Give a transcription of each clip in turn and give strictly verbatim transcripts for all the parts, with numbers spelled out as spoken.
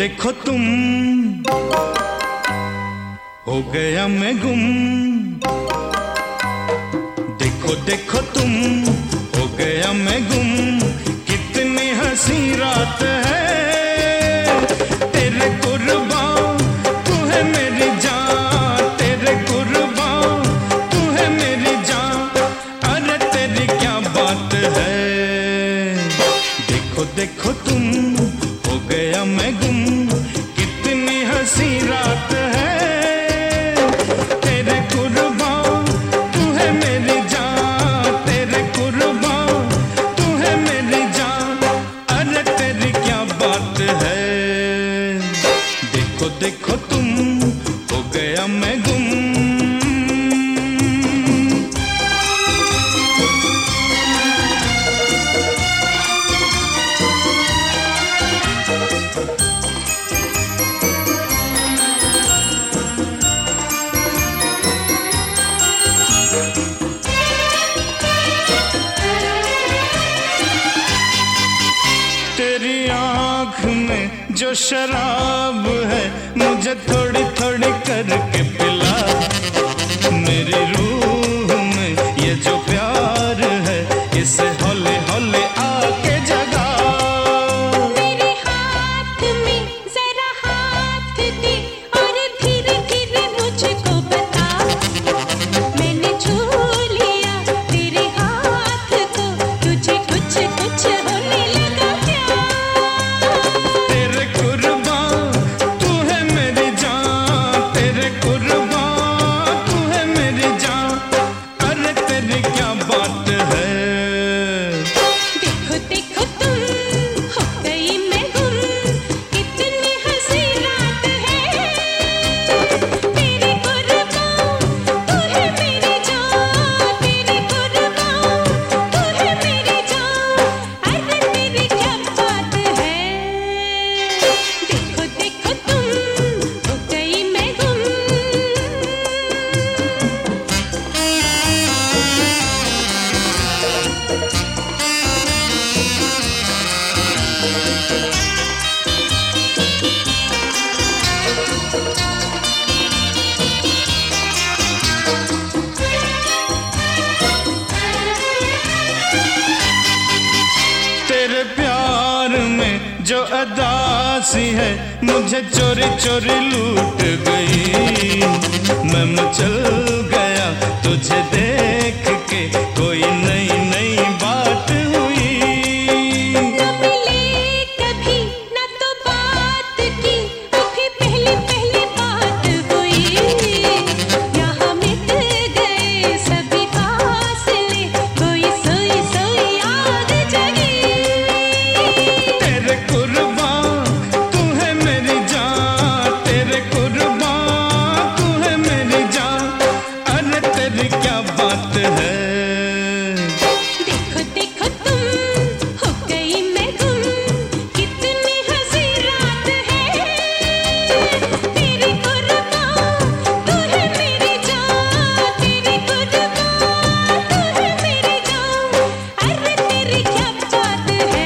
देखो तुम, हो गया मैं गुम। देखो देखो तुम, हो गया मैं गुम। कितनी हंसी रात है, तेरे कुर्बान तू है मेरी जान, तेरे कुर्बान तू है मेरी जान। अरे तेरी क्या बात है। देखो देखो तुम, हो गया मैं गुम। कितनी हंसी रात है, तेरे कुर्बान तू है मेरी जान, तेरे कुर्बान तू है मेरी जान। अरे तेरी क्या बात है। देखो देखो तुम, हो गया मैं गुम। तेरी आँख में जो शराब है, मुझे थोड़ी थोड़ी करके पिला। मेरी रूह में ये जो प्यार है, इसे हौले हौले आके जगा। मेरे हाथ में जरा हाथ दे और धीरे धीरे मुझको बता। मैंने छू लिया तेरे हाथ को, तुझे कुछ कुछ होने लगा क्या। तेरे कुर्बान तू है मेरी जान, तेरे कुर्बान तू है मेरी जान। अरे तेरी क्या बात है। देखो देखो तुम, हो गई मैं गुम। कितनी हंसी रात है, तेरे कुर्बान तू है मेरी जान, तेरे कुर्बान तू है मेरी जान। अरे तेरी क्या बात है। देखो देखो तुम, हो गई मैं गुम। तेरे प्यार में जो अदासी है, मुझे चोरी चोरी लूट गई। मैं मचल गया तुझे देख के, कोई नई नई बात हुई। न मिले कभी न तो बात की, अभी पहली पहली बात हुई। यहाँ मिट गए सभी फासले, कोई सोई सोई आग जगी। तेरे कुर्बान तू है मेरी जान, तेरे कुर्बान तू है मेरी जान। अरे तेरी क्या बात है। देखो देखो तुम, हो गई मैं गुम। कितनी हंसी रात है, तेरे कुर्बान तू है मेरी जान, तेरे कुर्बान तू है मेरी जान। अरे तेरी क्या बात है।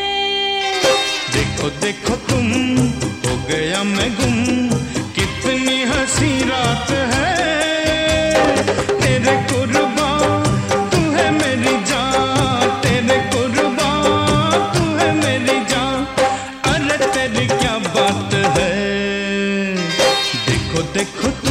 देखो देखो तुम, हो गया मैं गुम। कितनी हंसी रात है, तेरे कुर्बान तू है मेरी जान, तेरे कुर्बान तू है मेरी जान। अरे तेरी क्या बात है। देखो देखो